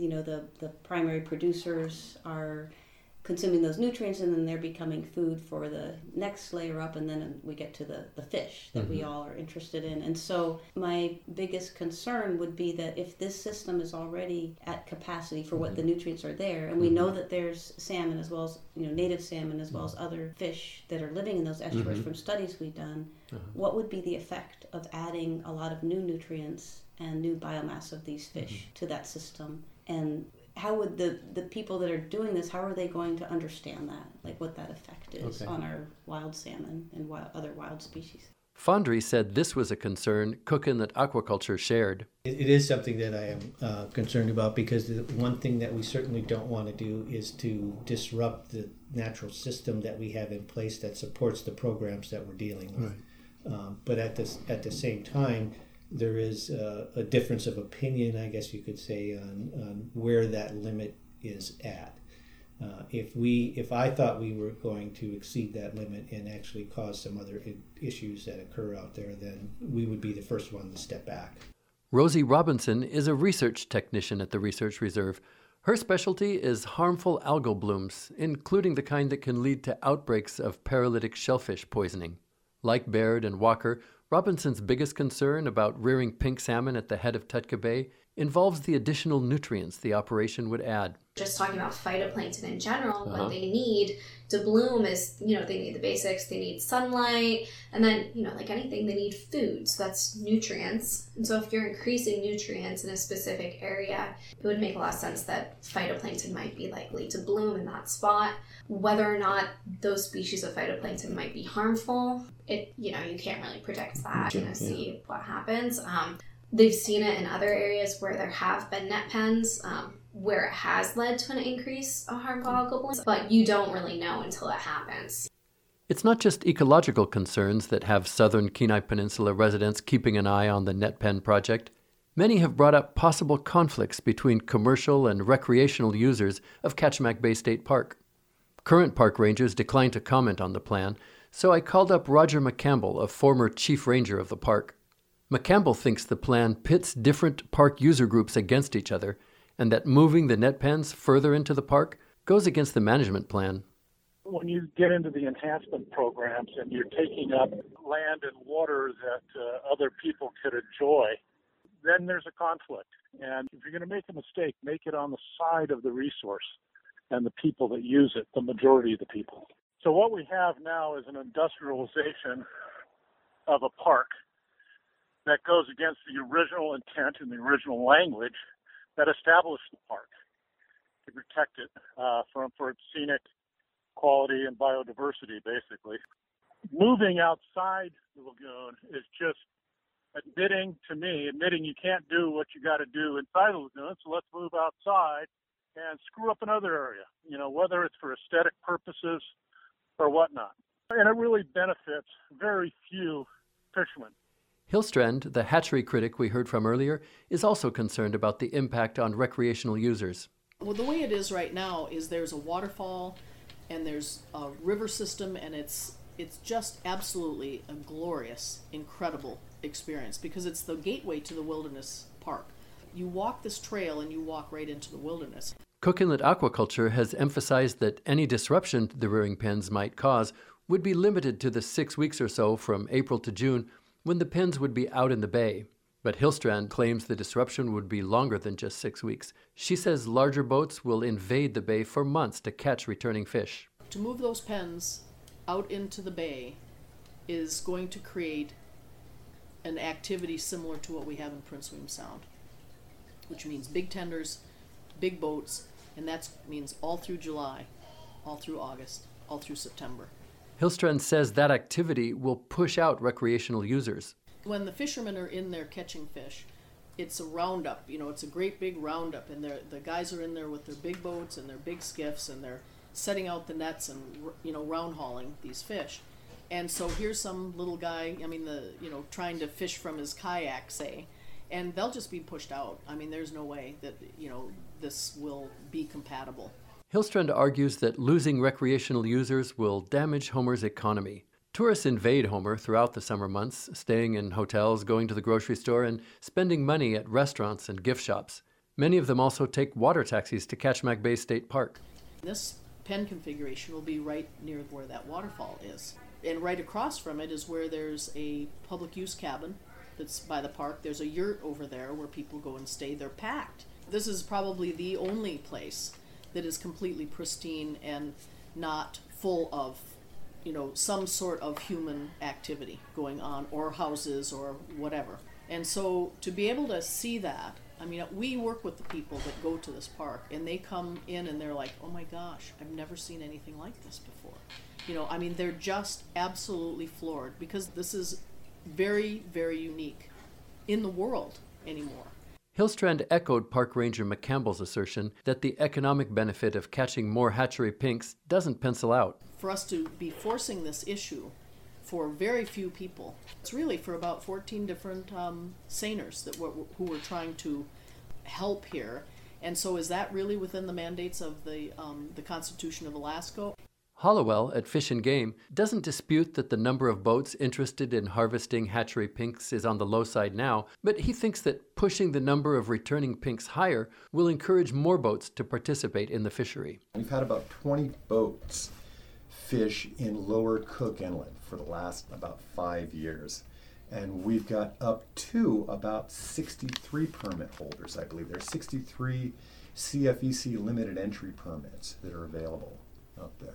Speaker 11: the primary producers are consuming those nutrients, and then they're becoming food for the next layer up, and then we get to the fish that we all are interested in. And so my biggest concern would be that if this system is already at capacity for what the nutrients are there, and we know that there's salmon as well as native salmon as well as other fish that are living in those estuaries from studies we've done, what would be the effect of adding a lot of new nutrients and new biomass of these fish to that system? And how would the people that are doing this, how are they going to understand that, like what that effect is on our wild salmon and other wild species?
Speaker 4: Fondry said this was a concern Cook and that aquaculture shared.
Speaker 8: It is something that I am concerned about, because the one thing that we certainly don't want to do is to disrupt the natural system that we have in place that supports the programs that we're dealing with. Right. But at the same time, there is a difference of opinion, I guess you could say, on where that limit is at. If I thought we were going to exceed that limit and actually cause some other issues that occur out there, then we would be the first one to step back.
Speaker 4: Rosie Robinson is a research technician at the Research Reserve. Her specialty is harmful algal blooms, including the kind that can lead to outbreaks of paralytic shellfish poisoning. Like Baird and Walker, Robinson's biggest concern about rearing pink salmon at the head of Tutka Bay involves the additional nutrients the operation would add.
Speaker 12: Just talking about phytoplankton in general, what they need to bloom is, they need the basics, they need sunlight, and then, like anything, they need food, so that's nutrients. And so if you're increasing nutrients in a specific area, it would make a lot of sense that phytoplankton might be likely to bloom in that spot. Whether or not those species of phytoplankton might be harmful, you can't really predict that, see what happens. They've seen it in other areas where there have been net pens, where it has led to an increase of harmful algal blooms, but you don't really know until it happens.
Speaker 4: It's not just ecological concerns that have southern Kenai Peninsula residents keeping an eye on the net pen project. Many have brought up possible conflicts between commercial and recreational users of Kachemak Bay State Park. Current park rangers declined to comment on the plan, so I called up Roger McCampbell, a former chief ranger of the park. McCampbell thinks the plan pits different park user groups against each other, and that moving the net pens further into the park goes against the management plan.
Speaker 13: When you get into the enhancement programs and you're taking up land and water that other people could enjoy, then there's a conflict. And if you're going to make a mistake, make it on the side of the resource and the people that use it, the majority of the people. So what we have now is an industrialization of a park that goes against the original intent and the original language that established the park to protect it for its scenic quality and biodiversity, basically. Moving outside the lagoon is just admitting you can't do what you got to do inside the lagoon, so let's move outside and screw up another area, whether it's for aesthetic purposes or whatnot. And it really benefits very few fishermen.
Speaker 4: Hillstrand, the hatchery critic we heard from earlier, is also concerned about the impact on recreational users.
Speaker 7: Well, the way it is right now is there's a waterfall and there's a river system, and it's just absolutely a glorious, incredible experience because it's the gateway to the wilderness park. You walk this trail and you walk right into the wilderness.
Speaker 4: Cook Inlet Aquaculture has emphasized that any disruption the rearing pens might cause would be limited to the 6 weeks or so from April to June when the pens would be out in the bay. But Hillstrand claims the disruption would be longer than just 6 weeks. She says larger boats will invade the bay for months to catch returning fish.
Speaker 7: To move those pens out into the bay is going to create an activity similar to what we have in Prince William Sound, which means big tenders, big boats, and that means all through July, all through August, all through September.
Speaker 4: Hillstrand says that activity will push out recreational users.
Speaker 7: When the fishermen are in there catching fish, it's a roundup, it's a great big roundup, and the guys are in there with their big boats and their big skiffs, and they're setting out the nets and, round hauling these fish. And so here's some little guy, trying to fish from his kayak, say, and they'll just be pushed out. There's no way that, this will be compatible.
Speaker 4: Hillstrand argues that losing recreational users will damage Homer's economy. Tourists invade Homer throughout the summer months, staying in hotels, going to the grocery store, and spending money at restaurants and gift shops. Many of them also take water taxis to Kachemak Bay State Park.
Speaker 7: This pen configuration will be right near where that waterfall is. And right across from it is where there's a public use cabin that's by the park. There's a yurt over there where people go and stay. They're packed. This is probably the only place that is completely pristine and not full of, some sort of human activity going on, or houses or whatever. And so to be able to see that, we work with the people that go to this park, and they come in and they're like, oh my gosh, I've never seen anything like this before. They're just absolutely floored because this is very, very unique in the world anymore.
Speaker 4: Hillstrand echoed Park Ranger McCampbell's assertion that the economic benefit of catching more hatchery pinks doesn't pencil out.
Speaker 7: For us to be forcing this issue for very few people, it's really for about 14 different seiners who were trying to help here. And so is that really within the mandates of the Constitution of Alaska?
Speaker 4: Hollowell at Fish and Game doesn't dispute that the number of boats interested in harvesting hatchery pinks is on the low side now, but he thinks that pushing the number of returning pinks higher will encourage more boats to participate in the fishery.
Speaker 9: We've had about 20 boats fish in Lower Cook Inlet for the last about 5 years. And we've got up to about 63 permit holders, I believe. There's 63 CFEC limited entry permits that are available out there.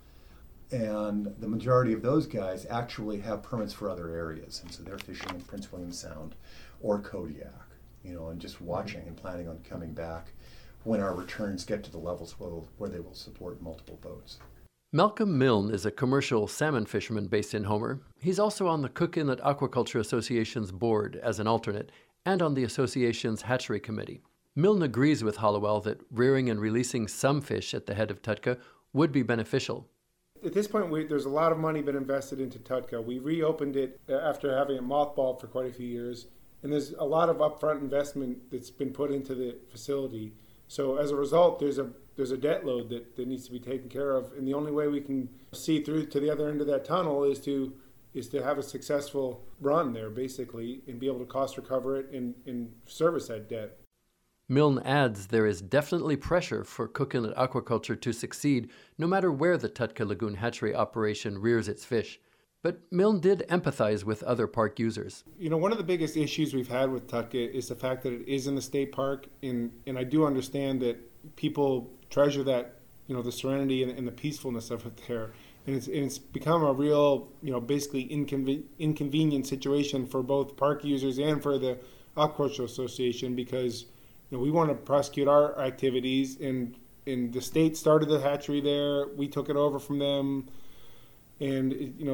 Speaker 9: And the majority of those guys actually have permits for other areas. And so they're fishing in Prince William Sound or Kodiak, and just watching and planning on coming back when our returns get to the levels where they will support multiple boats.
Speaker 4: Malcolm Milne is a commercial salmon fisherman based in Homer. He's also on the Cook Inlet Aquaculture Association's board as an alternate and on the association's hatchery committee. Milne agrees with Hollowell that rearing and releasing some fish at the head of Tutka would be beneficial.
Speaker 14: At this point, there's a lot of money been invested into Tutka. We reopened it after having it mothballed for quite a few years, And there's a lot of upfront investment that's been put into the facility. So as a result, there's a debt load that needs to be taken care of. And the only way we can see through to the other end of that tunnel is to have a successful run there, basically, and be able to cost recover it and service that debt.
Speaker 4: Milne adds there is definitely pressure for Cook Inlet Aquaculture to succeed, no matter where the Tutka Lagoon hatchery operation rears its fish. But Milne did empathize with other park users.
Speaker 14: One of the biggest issues we've had with Tutka is the fact that it is in the state park, and I do understand that people treasure that, the serenity and the peacefulness of it there. And it's become a real, basically inconvenient situation for both park users and for the Aquaculture Association, because we want to prosecute our activities, and the state started the hatchery there. We took it over from them, and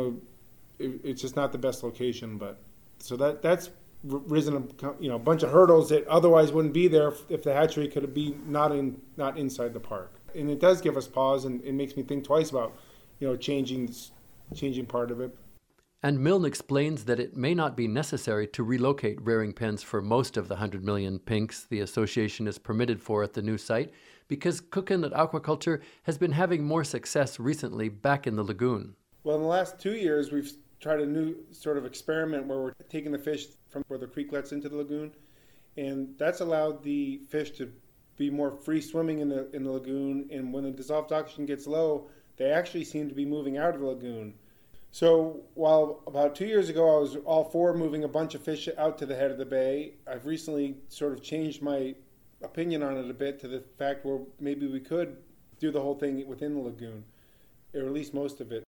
Speaker 14: it's just not the best location. But so that's risen a bunch of hurdles that otherwise wouldn't be there if the hatchery could be not inside the park. And it does give us pause, and it makes me think twice about changing part of it.
Speaker 4: And Milne explains that it may not be necessary to relocate rearing pens for most of the 100 million pinks the association is permitted for at the new site, because Cook Inlet Aquaculture has been having more success recently back in the lagoon.
Speaker 14: Well, in the last 2 years, we've tried a new sort of experiment where we're taking the fish from where the creek lets into the lagoon, and that's allowed the fish to be more free swimming in the lagoon, and when the dissolved oxygen gets low, they actually seem to be moving out of the lagoon. So while about 2 years ago I was all for moving a bunch of fish out to the head of the bay, I've recently sort of changed my opinion on it a bit to the fact where maybe we could do the whole thing within the lagoon, or at least most of it.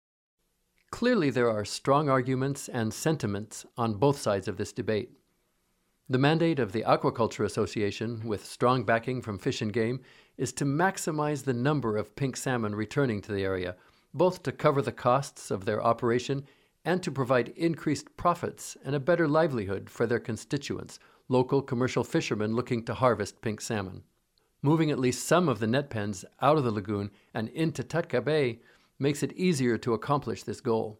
Speaker 4: Clearly there are strong arguments and sentiments on both sides of this debate. The mandate of the Aquaculture Association, with strong backing from Fish and Game, is to maximize the number of pink salmon returning to the area, both to cover the costs of their operation and to provide increased profits and a better livelihood for their constituents, local commercial fishermen looking to harvest pink salmon. Moving at least some of the net pens out of the lagoon and into Tutka Bay makes it easier to accomplish this goal.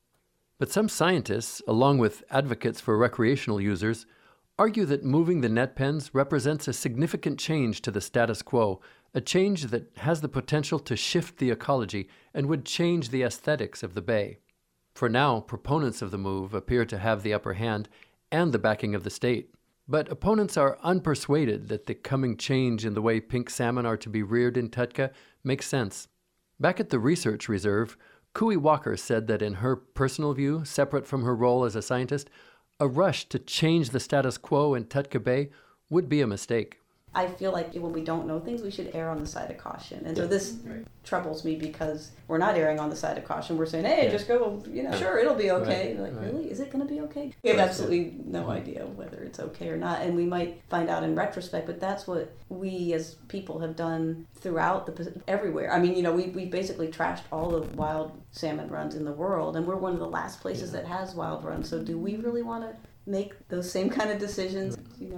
Speaker 4: But some scientists, along with advocates for recreational users, argue that moving the net pens represents a significant change to the status quo, a change that has the potential to shift the ecology and would change the aesthetics of the bay. For now, proponents of the move appear to have the upper hand and the backing of the state. But opponents are unpersuaded that the coming change in the way pink salmon are to be reared in Tutka makes sense. Back at the research reserve, Cooey Walker said that in her personal view, separate from her role as a scientist, a rush to change the status quo in Tutka Bay would be a mistake.
Speaker 11: I feel like when we don't know things, we should err on the side of caution. And so this troubles me because we're not erring on the side of caution. We're saying, hey, just go, sure, it'll be okay. Like, really? Is it going to be okay? We have absolutely no idea whether it's okay or not. And we might find out in retrospect, but that's what we as people have done throughout everywhere. I mean, we basically trashed all the wild salmon runs in the world, and we're one of the last places that has wild runs. So do we really want to make those same kind of decisions?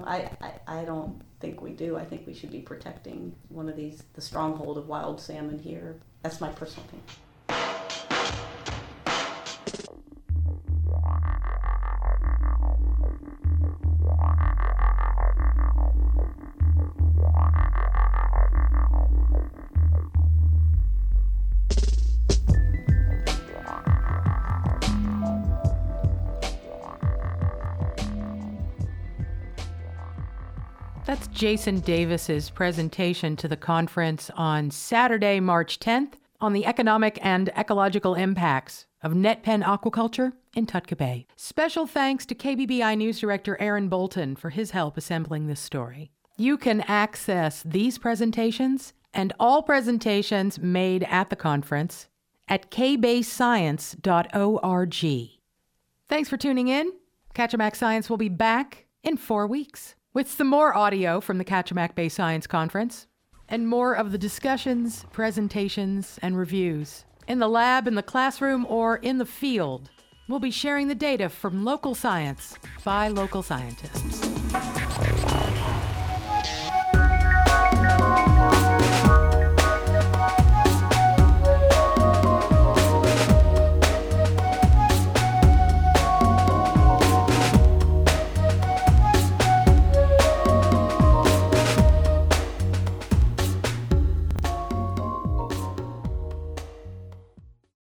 Speaker 11: I don't think we do. I think we should be protecting the stronghold of wild salmon here. That's my personal opinion.
Speaker 1: That's Jason Davis's presentation to the conference on Saturday, March 10th on the economic and ecological impacts of net pen aquaculture in Tutka Bay. Special thanks to KBBI News Director Aaron Bolton for his help assembling this story. You can access these presentations and all presentations made at the conference at kbayscience.org. Thanks for tuning in. Kachemak Science will be back in 4 weeks with some more audio from the Kachemak Bay Science Conference and more of the discussions, presentations, and reviews. In the lab, in the classroom, or in the field, we'll be sharing the data from local science by local scientists.